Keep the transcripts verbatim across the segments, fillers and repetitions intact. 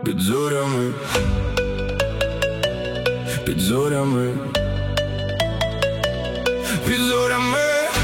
Під зорями, під зорями, під зорями.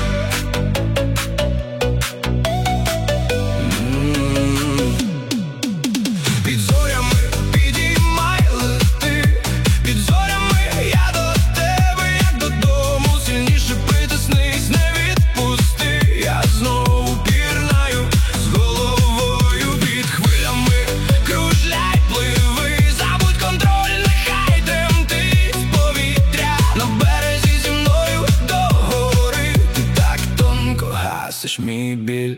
Під зорями підіймай, лети. Під зорями я до тебе, як додому. Сильніше притиснись, не відпусти. Я знову пірнаю з головою під хвилями. Кружляй, пливи, забудь контроль, нехай тремтить повітря. На березі зі мною до гори. Ти так тонко гасиш мій біль.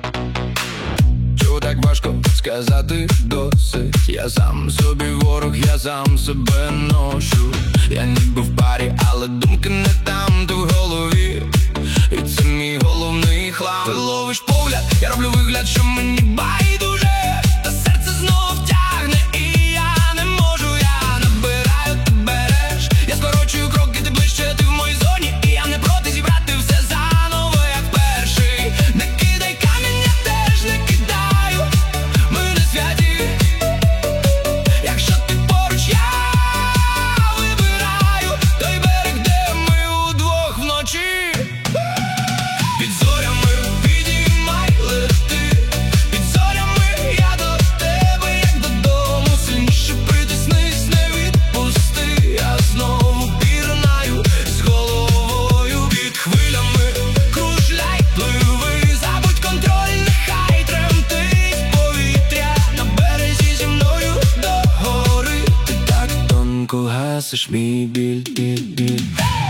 Чого так важко сказати досить? Я сам собі ворог, я сам себе ношу. Я ніби в парі, але думки не там, ти в голові. І це мій головний хлам. Ти ловиш погляд, я роблю вигляд, що мені байдуже. Та серце знов тягне, і я не можу. Я набираю, ти береш. Я скорочую кроки, ти ближче, ти в моїй зоні. І я не проти зібрати все заново, як перший. Не кидай камінь, я теж не кидаю. Ми не святі. Якщо ти поруч, я вибираю той берег, де ми удвох вночі. Під зорями підіймай, лети. Під зорями я до тебе, як додому. Сильніше притиснись, не відпусти. Я знову пірнаю з головою під хвилями. Кружляй, пливи, забудь контроль, нехай тремтить повітря. На березі зі мною до гори. Ти так тонко гасиш мій біль, біль, біль.